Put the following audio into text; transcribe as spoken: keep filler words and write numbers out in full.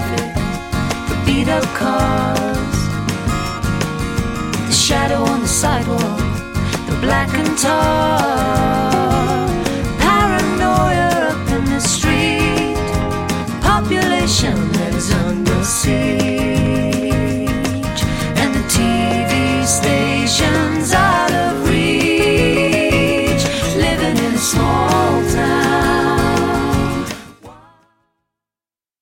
traffic, the beat up cars, the shadow on the sidewalk, the blackened tar, paranoia up in the street, population that is under siege.